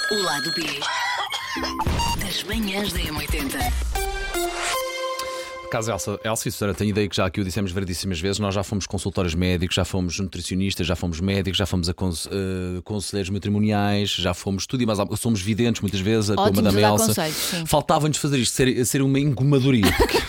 O lado B das manhãs da M80. Caso Elsa e Susana, tenho ideia que já aqui o dissemos variedíssimas vezes. Nós já fomos consultórios médicos, já fomos nutricionistas, já fomos médicos, já fomos conselheiros matrimoniais, já fomos tudo e mais algo. Somos videntes muitas vezes, com a Madame Elsa. Faltava-nos fazer isto, ser uma engomadoria.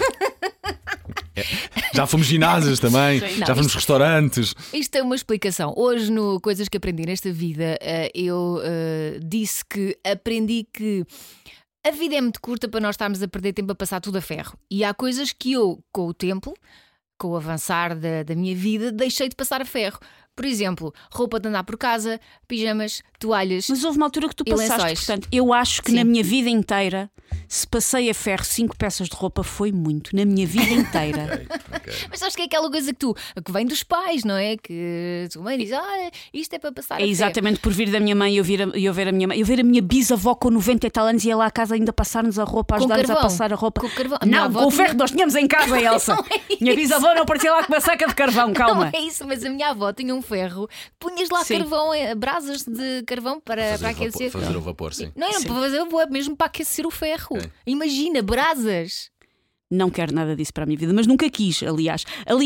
Já fomos ginásios também, já fomos restaurantes. Isto é uma explicação. Hoje, no Coisas que Aprendi Nesta Vida, eu disse que aprendi que a vida é muito curta para nós estarmos a perder tempo a passar tudo a ferro. E há coisas que eu, com o tempo, com o avançar da minha vida, deixei de passar a ferro. Por exemplo, roupa de andar por casa, pijamas, toalhas. Mas houve uma altura que tu passaste, lençóis. portanto, eu acho que na minha vida inteira, se passei a ferro 5 peças de roupa, foi muito. Na minha vida inteira. Okay. Mas sabes que é aquela coisa que vem dos pais, não é? Que a tua mãe diz, isto é para passar a ferro. Exatamente, por vir da minha mãe e eu ver a minha mãe. Eu ver a minha bisavó com 90 e tal anos e ia lá à casa ainda passar-nos a roupa, ajudar-nos a passar a roupa. Com carvão. Não, com o ferro que nós tínhamos em casa, Elsa. Minha bisavó não aparecia lá com uma saca de carvão, calma. Não é isso, mas a minha avó tinha um ferro, punhas lá carvão, brasas de carvão para aquecer. Fazer o vapor, sim. Não era para fazer o vapor, mesmo para aquecer o ferro. Okay. Imagina, brasas. Não quero nada disso para a minha vida, mas nunca quis, aliás.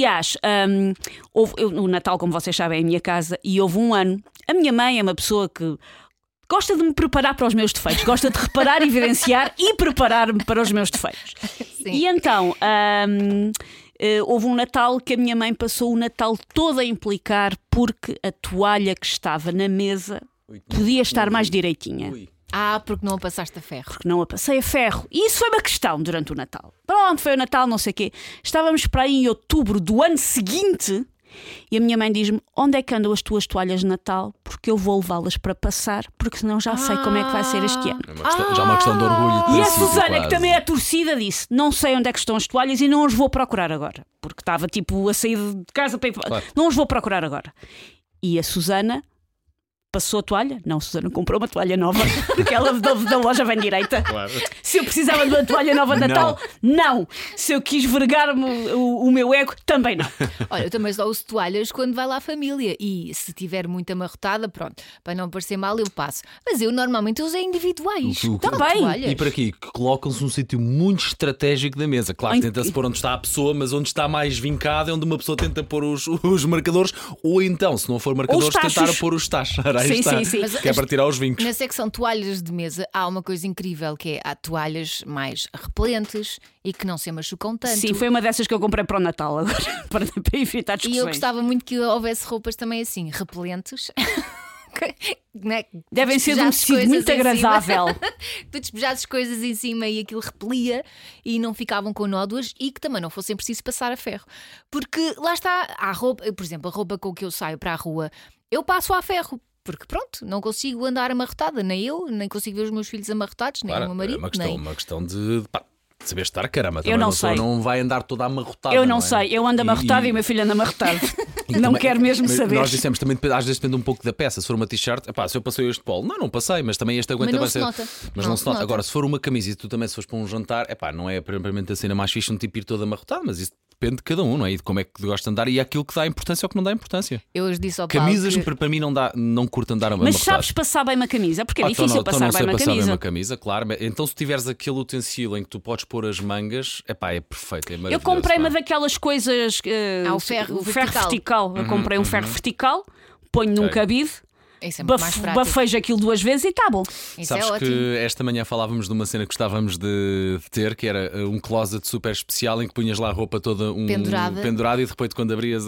O Natal, como vocês sabem, é a minha casa e houve um ano. A minha mãe é uma pessoa que gosta de me preparar para os meus defeitos, gosta de reparar, evidenciar e preparar-me para os meus defeitos. Sim. E então, houve um Natal que a minha mãe passou o Natal todo a implicar porque a toalha que estava na mesa podia estar mais direitinha. Porque não a passaste a ferro. Porque não a passei a ferro. E isso foi uma questão durante o Natal. Pronto, foi o Natal, não sei o quê. Estávamos para aí em outubro do ano seguinte e a minha mãe diz-me: onde é que andam as tuas toalhas de Natal? Porque eu vou levá-las para passar, porque senão já sei como é que vai ser este ano. Já é uma questão de orgulho. E a Susana, que também é torcida, disse: não sei onde é que estão as toalhas e não as vou procurar agora. Porque estava tipo a sair de casa para ir... Claro. Não as vou procurar agora. E a Susana passou a toalha? Não, a Susana comprou uma toalha nova, porque ela da loja vem direita. Claro. Se eu precisava de uma toalha nova de Natal, não. Se eu quis vergar-me o meu ego, também não. Olha, eu também só uso toalhas quando vai lá a família. E se tiver muito amarrotada, pronto, para não parecer mal, eu passo. Mas eu normalmente uso individuais. Também. Toalhas. E para aqui, que colocam-se num sítio muito estratégico da mesa. Claro que tenta-se pôr onde está a pessoa, mas onde está mais vincado é onde uma pessoa tenta pôr os marcadores. Ou então, se não for marcadores, tentar pôr os tachos. Sim. Que é para tirar os vincos. Na secção toalhas de mesa há uma coisa incrível, que é há toalhas mais repelentes e que não se machucam tanto. Sim, foi uma dessas que eu comprei para o Natal agora, para evitar discussões. E eu gostava muito que houvesse roupas também assim, repelentes. Devem ser de um tecido muito agradável. Tu despejasses coisas em cima e aquilo repelia e não ficavam com nódoas e que também não fossem preciso passar a ferro. Porque lá está, há roupa, por exemplo, a roupa com que eu saio para a rua, eu passo a ferro. Porque pronto, não consigo andar amarrotada, nem eu, nem consigo ver os meus filhos amarrotados, nem o meu marido. É uma questão de saber estar, caramba. Eu não sei. Não vai andar toda amarrotada. Eu não sei, eu ando amarrotado e o meu filho anda amarrotado. Não também, quero mesmo saber. Nós dissemos também, às vezes depende um pouco da peça. Se for uma t-shirt, se eu passei este polo, não passei, mas também este aguenta mas não vai se ser. nota. Mas não se nota. Agora, se for uma camisa e tu também se fores para um jantar, não é propriamente a cena mais fixe um tipo ir todo amarrotado, mas isso depende de cada um, não é? E de como é que gosta de andar e é aquilo que dá importância ou que não dá importância. Eu hoje disse ao Paulo Camisas, que... para mim, não curto andar amarrotado. Mas sabes passar bem uma camisa? Porque é difícil passar bem uma camisa. Claro. Então, se tiveres aquele utensílio em que tu podes pôr as mangas, é perfeito, é maravilhoso. Eu comprei uma daquelas coisas. o ferro vertical. Eu comprei um ferro vertical, ponho num cabide. Bafejo aquilo 2 vezes e está bom. Isso Sabes é que ótimo. esta manhã falávamos de uma cena que gostávamos de ter, que era um closet super especial em que punhas lá a roupa toda pendurada e depois quando abrias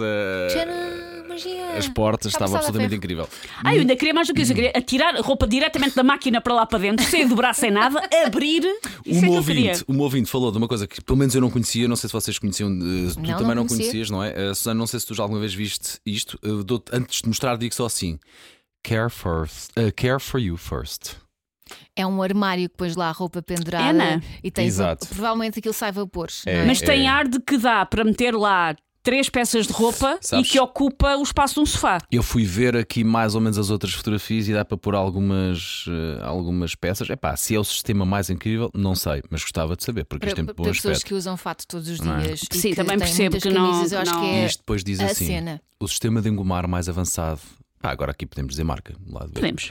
as portas estava absolutamente incrível. Eu ainda queria mais do que isso. Eu queria atirar a roupa diretamente da máquina para lá para dentro, sem dobrar, sem nada, abrir. Um ouvinte falou de uma coisa que pelo menos eu não conhecia, não sei se vocês conheciam, tu também não conhecias, não é? Susana, não sei se tu já alguma vez viste isto. Antes de mostrar, digo só assim: care for you first. É um armário que pões lá a roupa pendurada e tem provavelmente aquilo sai vapores. Mas tem ar de que dá para meter lá 3 peças de roupa e que ocupa o espaço de um sofá. Eu fui ver aqui mais ou menos as outras fotografias e dá para pôr algumas peças. Se é o sistema mais incrível, não sei, mas gostava de saber, porque isto tem bom para pessoas aspecto. que usam fato todos os dias. E sim, que também percebo que camisas, não. Eu acho que é isto depois diz assim: cena. o sistema de engomar mais avançado. Agora aqui podemos dizer marca. Podemos.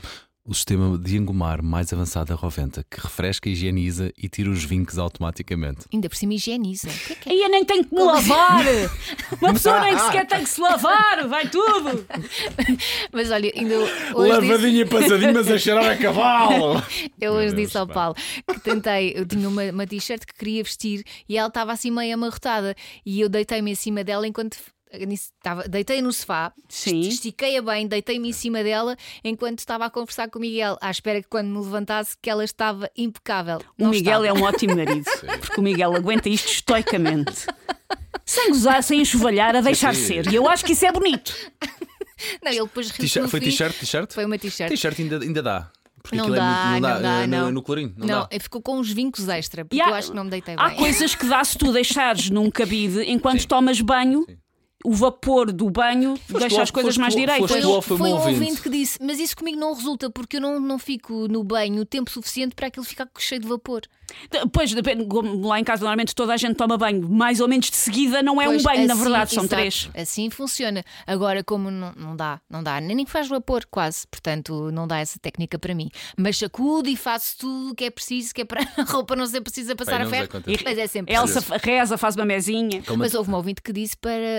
O sistema de engomar mais avançado da Roventa, que refresca, higieniza e tira os vincos automaticamente. Ainda por cima higieniza. O que é? Aí eu nem tenho que me lavar. Uma pessoa nem sequer tem que se lavar. Vai tudo. Mas olha, ainda hoje Lavadinha e passadinha, mas a cheirar a cavalo. eu hoje Meu disse ao Deus, Paulo que tentei, eu tinha uma t-shirt que queria vestir e ela estava assim meio amarrotada e eu deitei-me em cima dela enquanto deitei no sofá, Sim. estiquei-a bem, deitei-me em cima dela enquanto estava a conversar com o Miguel, à espera que quando me levantasse que ela estava impecável. O Miguel é um ótimo marido, porque o Miguel aguenta isto estoicamente. Sem gozar, sem enxovalhar, a deixar ser. E eu acho que isso é bonito. Não, ele depois riu no Foi fim. t-shirt? Foi uma t-shirt. T-shirt ainda dá. Porque Não aquilo dá, é não dá, não. No colorinho. Não dá. Ficou com uns vincos extra, porque E há- eu acho que não me deitei Há bem. coisas que dá se tu deixares num cabide enquanto Sim. tomas banho. Sim. O vapor do banho deixa as coisas mais direitas. foste tu ou foi Foi um um ouvinte? ouvinte que disse, mas isso comigo não resulta porque eu não fico no banho tempo suficiente para aquilo ficar cheio de vapor. Pois, depende, como lá em casa normalmente toda a gente toma banho mais ou menos de seguida, não é Pois, um banho, na assim, verdade, são exato, 3. Assim funciona. Agora, como não dá, nem faz vapor quase, portanto não dá essa técnica para mim. Mas sacudo e faço tudo o que é preciso, que é para a roupa não ser precisa passar Bem, a não ferro. nos acontece. Mas é sempre Elsa preciso. reza, faz uma mesinha. Mas houve um ouvinte que disse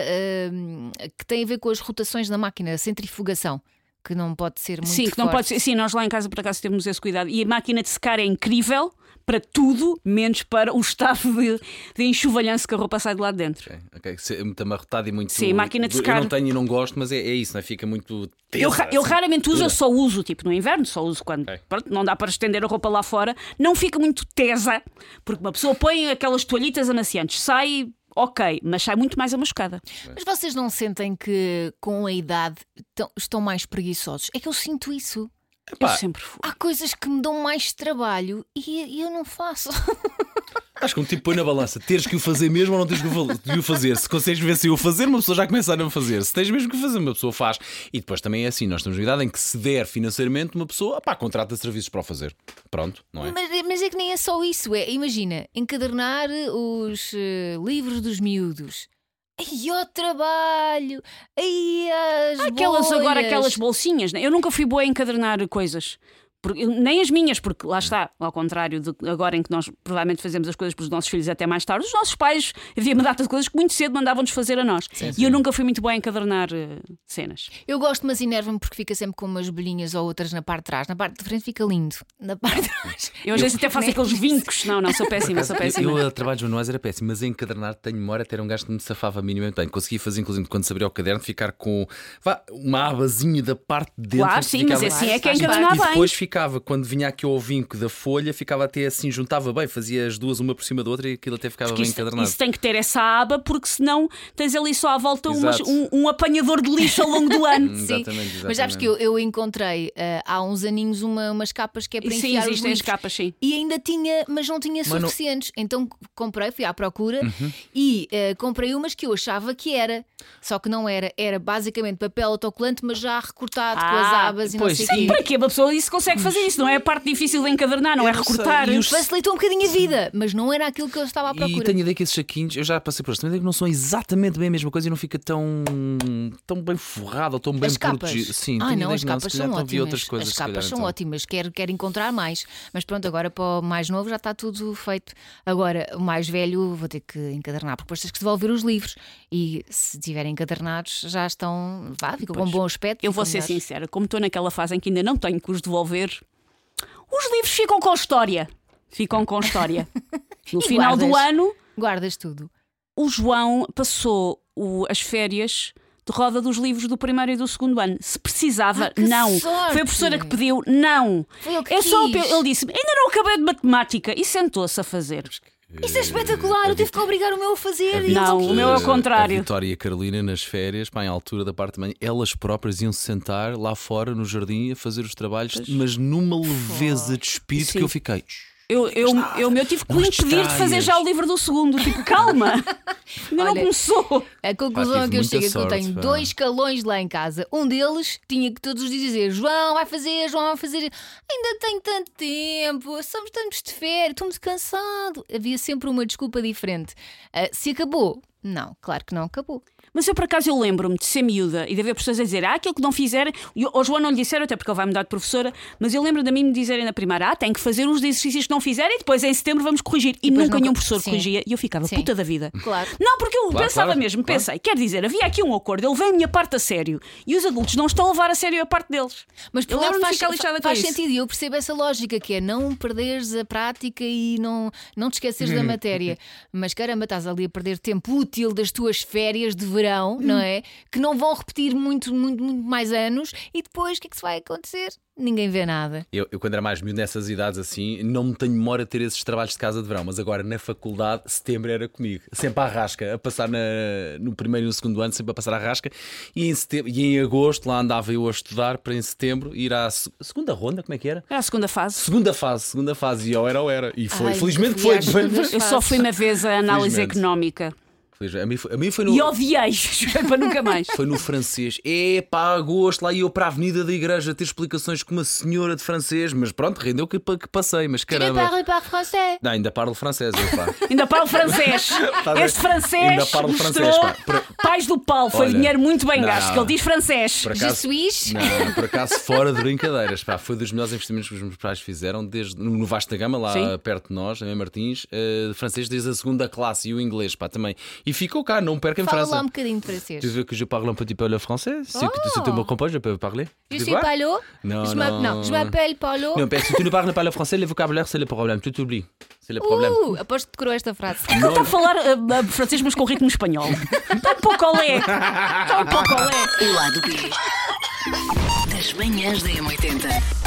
que tem a ver com as rotações da máquina, a centrifugação, que não pode ser muito Sim, que não forte. pode ser. Sim, nós lá em casa por acaso temos esse cuidado. E a máquina de secar é incrível para tudo, menos para o estado de enxovalhanço que a roupa sai de lá de dentro. Ok. É muito amarrotado e muito. Sim, máquina de Eu secar. não tenho e não gosto, mas é isso, não é? Fica muito. Eu Tensa, raramente uso, dura. eu só uso tipo no inverno, só uso quando Ok. pronto, não dá para estender a roupa lá fora. Não fica muito tesa, porque uma pessoa põe aquelas toalhitas amaciantes, sai, ok, mas sai muito mais amascada. Mas vocês não sentem que com a idade estão mais preguiçosos? É que eu sinto isso. Eu Epá, sempre fui. Há coisas que me dão mais trabalho e eu não faço. Acho que um tipo põe na balança. Teres que o fazer mesmo ou não tens que o fazer? Se consegues ver se o fazer, uma pessoa já começa a não fazer. Se tens mesmo que fazer, uma pessoa faz. E depois também é assim: nós temos uma idade em que se der financeiramente, uma pessoa contrata serviços para o fazer. Pronto, não é? Mas é que nem é só isso. Imagina, encadernar os livros dos miúdos. Ai, ó trabalho! Ai, as Agora bolhas. aquelas bolsinhas, né? Eu nunca fui boa a encadernar coisas. Nem as minhas, porque lá está, ao contrário de agora em que nós provavelmente fazemos as coisas para os nossos filhos até mais tarde, os nossos pais havia uma data de coisas que muito cedo mandavam-nos fazer a nós. E eu nunca fui muito boa a encadernar cenas. Eu gosto, mas enerva-me porque fica sempre com umas bolhinhas ou outras na parte de trás. Na parte de frente fica lindo. Na parte de trás. Eu às vezes até faço aqueles vincos. Não, sou péssima, sou péssima. Eu a trabalhos manuais era péssimo, mas a encadernar tenho memória, até era um gajo que me safava minimamente bem. Consegui fazer, inclusive, quando se abria o caderno, ficar com uma abazinha da parte de dentro. Claro, que sim, ficava- mas assim é que é Faz parte. encadernar E bem. depois ficava, quando vinha aqui ao vinco da folha, ficava até assim, juntava bem, fazia as duas uma por cima da outra e aquilo até ficava Porque bem isso, encadernado. isso tem que ter essa aba, porque senão tens ali só à volta Exato. um apanhador de lixo ao longo do ano. Sim, Exatamente. mas sabes que eu encontrei há uns aninhos umas capas que é para Sim, enfiar os existem as livros. capas, sim. E ainda tinha, mas não tinha não- suficientes. Então comprei, fui à procura Uhum. e comprei umas que eu achava que era. Só que não era. Era basicamente papel autocolante, mas já recortado com as abas e não pois, sei o sim. quê. Para que uma pessoa isso consegue fazer isso? Não é a parte difícil de encadernar, não é Eu não sei. recortar. E os- Facilitou um bocadinho a vida, mas não era aquilo que eu estava à E procura. tenho a ideia que esses saquinhos, eu já passei por isso, também que não são exatamente bem a mesma coisa e não fica tão bem forrado ou tão bem As capas. protegido. Sim, tenho não, ideia as que não, capas se calhar são então vi outras ótimas. coisas. As se calhar, capas são então. ótimas, quero encontrar mais. Mas pronto, agora para o mais novo já está tudo feito. Agora, o mais velho vou ter que encadernar, porque depois tens que devolver os livros. E se tiverem encadernados, já estão. Ficam com um bom aspecto. Eu vou ficam ser melhores. sincera, como estou naquela fase em que ainda não tenho que os devolver, os livros ficam com história. Ficam com história. No E final do guardas? ano, Guardas tudo. o João passou as férias de roda dos livros do primeiro e do segundo ano. Se precisava, Que não. sorte! Foi a professora que pediu, não. Foi ele que É só quis. ele disse-me, ainda não acabei de matemática e sentou-se a fazer. Isso é espetacular, eu tive que obrigar o meu a fazer. e ele Não, quis. o meu é o contrário. A Vitória e a Carolina, nas férias, em altura da parte da manhã, elas próprias iam se sentar lá fora no jardim a fazer os trabalhos, mas numa leveza de espírito Sim. que eu fiquei. Eu tive que Não lhe as impedir de fazer distraias. já o livro do segundo. Tipo, calma, ainda não Olha, começou. A conclusão Pá, a tive que eu muita chego é que eu sorte, tenho pá. 2 calões lá em casa. Um deles tinha que todos os dias dizer: João vai fazer, João vai fazer. Ainda tenho tanto tempo, estamos de férias, estou muito cansado. Havia sempre uma desculpa diferente. Se acabou? Não, claro que não acabou. Mas eu, por acaso, eu lembro-me de ser miúda e de haver pessoas a dizer aquilo que não fizerem. Ao João não lhe disseram, até porque ele vai mudar de professora, mas eu lembro de mim me dizerem na primária: tem que fazer os exercícios que não fizerem e depois em setembro vamos corrigir. E nunca nenhum professor corrigia e eu ficava puta da vida. Claro. Não, porque eu pensava mesmo, pensei, quer dizer, havia aqui um acordo, ele vem a minha parte a sério e os adultos não estão a levar a sério a parte deles. Mas eu lembro-me de ficar lixada com faz isso. sentido e eu percebo essa lógica que é não perderes a prática e não te esqueceres da matéria. Mas caramba, estás ali a perder tempo útil das tuas férias de verão, não é? Que não vão repetir muito mais anos e depois o que é que se vai acontecer? Ninguém vê nada. Eu quando era mais miúdo nessas idades assim, não me tenho memória de ter esses trabalhos de casa de verão, mas agora na faculdade, setembro era comigo. Sempre à rasca, a passar no primeiro e no segundo ano, sempre a passar à rasca. E em agosto lá andava eu a estudar para em setembro ir à segunda ronda, como é que era? Era a segunda fase. Segunda fase, e eu era. E foi, Ai, felizmente fui foi. às Eu só fui uma vez a análise Felizmente. económica. A mim foi no. E odiei, jurei para nunca mais. Foi no francês. Agosto, lá ia eu para a avenida da igreja ter explicações com uma senhora de francês, mas pronto, rendeu que passei, mas caramba. francês. Não, ainda parlo francês, eu pá. Ainda falo francês. Este francês Ainda parlo francês, mostrou pá. Pais do Paulo. Foi Olha, dinheiro muito bem não. gasto, que ele diz francês. Por Je acaso, suis. não, por acaso fora de brincadeiras, pá, foi dos melhores investimentos que os meus pais fizeram desde no Vasco da Gama, lá Sim. perto de nós, em Martins, francês desde a segunda classe e o inglês, pá, também. E ficou cá, não perca em Fala França. lá um bocadinho de francês. Tu veux que je parle un petit peu le français? Si tu me comprends, je peux parler. Je Tu suis vois? Paulo. Non, Je m'appelle Paulo. Non, parce que si tu ne parles pas le français, le vocabulaire, c'est le problème. Tu t'oublies. C'est le problème. Aposto que decorou esta frase. Ele está a falar francês, mas com ritmo espanhol. Está um pouco olé. Está um pouco olé. O lado B das manhãs da M80.